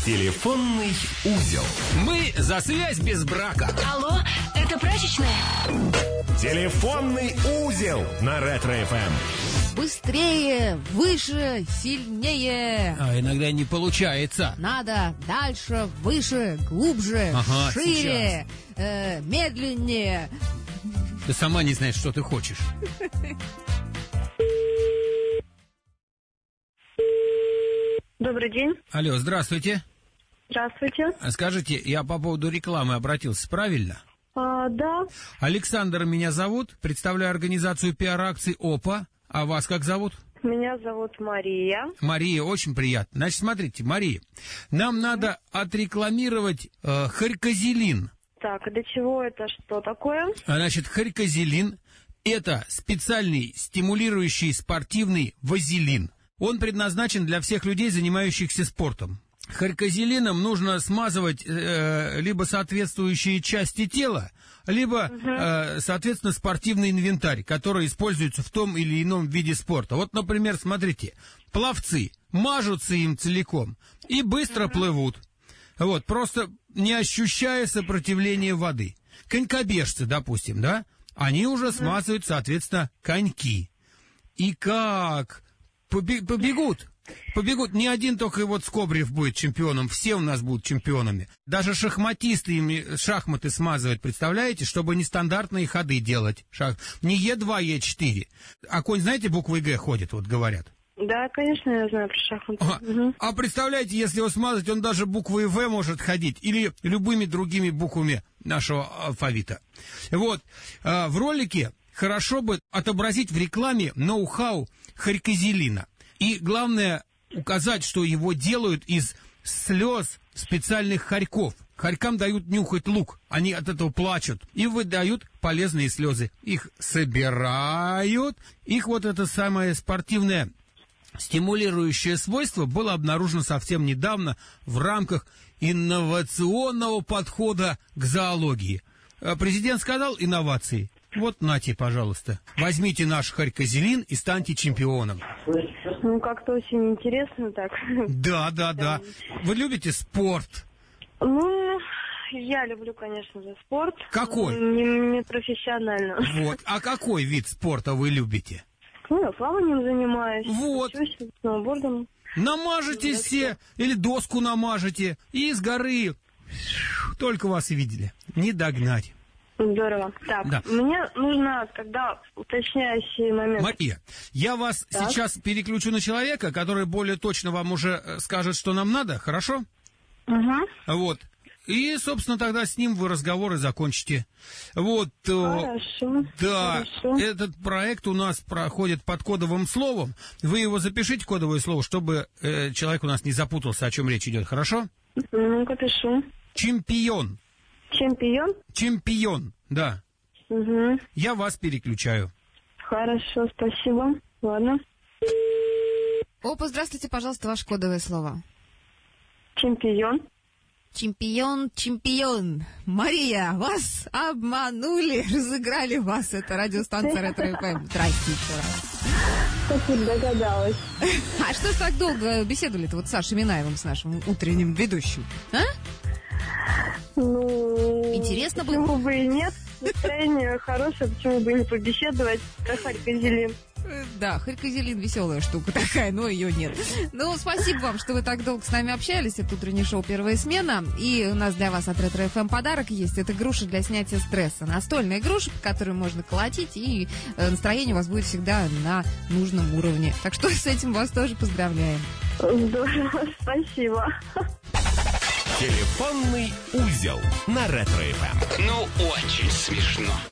Телефонный узел. Мы за связь без брака. Алло, это прачечная? Телефонный узел на Ретро-ФМ. Быстрее, выше, сильнее. А иногда не получается. Надо дальше, выше, глубже, Ага, шире, медленнее. Ты сама не знаешь, что ты хочешь. Добрый день. Алло, здравствуйте. Здравствуйте. Скажите, я по поводу рекламы обратился, правильно? Да. Александр меня зовут, представляю организацию пиар-акций ОПА. А вас как зовут? Меня зовут Мария. Мария, очень приятно. Значит, смотрите, Мария, нам надо отрекламировать хорькозелин. Так, а для чего это? Что такое? Значит, хорькозелин – это специальный стимулирующий спортивный вазелин. Он предназначен для всех людей, занимающихся спортом. Хорькозелином нужно смазывать либо соответствующие части тела, либо, соответственно, спортивный инвентарь, который используется в том или ином виде спорта. Вот, например, смотрите, пловцы мажутся им целиком и быстро плывут, вот, просто не ощущая сопротивления воды. Конькобежцы, допустим, да, они уже смазывают, соответственно, коньки. И как побегут. Побегут, не один только вот Скобрев будет чемпионом, все у нас будут чемпионами. Даже шахматисты ими шахматы смазывают, представляете, чтобы нестандартные ходы делать. Не Е2, Е4. А конь, знаете, буквой Г ходит, вот говорят. Да, конечно, я знаю про шахматы. А представляете, если его смазать, он даже буквой В может ходить, или любыми другими буквами нашего алфавита. Вот, в ролике хорошо бы отобразить в рекламе ноу-хау хорькозелина. И главное указать, что его делают из слез специальных хорьков. Хорькам дают нюхать лук, они от этого плачут и выдают полезные слезы. Их собирают, их вот это самое спортивное стимулирующее свойство было обнаружено совсем недавно в рамках инновационного подхода к зоологии. Президент сказал инновации. Вот, нате, пожалуйста, возьмите наш хорькозелин и станьте чемпионом. Ну, как-то очень интересно так. Да. Вы любите спорт? Ну, я люблю, конечно же, спорт. Какой? Не профессионально. Вот, а какой вид спорта вы любите? Ну, я плаванием занимаюсь. Вот. Учусь, сноубордом. Намажете все, или доску намажете, и с горы только вас и видели. Не догнать. Здорово. Так, да. Мне нужно тогда уточняющий момент. Мария, я вас сейчас переключу на человека, который более точно вам уже скажет, что нам надо, хорошо? Вот. И, собственно, тогда с ним вы разговоры закончите. Вот. Хорошо. Да, хорошо. Этот проект у нас проходит под кодовым словом. Вы его запишите, кодовое слово, чтобы человек у нас не запутался, о чем речь идет, хорошо? Ну-ка, пишу. Чемпион. Чемпион? Чемпион, да. Угу. Я вас переключаю. Хорошо, спасибо. Ладно. Опа, здравствуйте, пожалуйста, ваше кодовое слово. Чемпион. Чемпион. Мария, вас обманули, разыграли вас. Это радиостанция Ретро-ФМ. Здрасте еще раз. Как я догадалась. А что ж так долго беседовали-то вот с Сашей Минаевым, с нашим утренним ведущим? А? Ну... Интересно было? Почему бы и нет? Настроение хорошее, почему бы и не побеседовать про хорькозелин? Да, хорькозелин веселая штука такая, но ее нет. Ну, спасибо вам, что вы так долго с нами общались. Это утреннее шоу «Первая смена». И у нас для вас от Ретро-ФМ подарок есть. Это груша для снятия стресса. Настольная груша, по которой можно колотить, и настроение у вас будет всегда на нужном уровне. Так что с этим вас тоже поздравляем. Здорово, спасибо. Телефонный узел на Ретро-ФМ. Ну, очень смешно.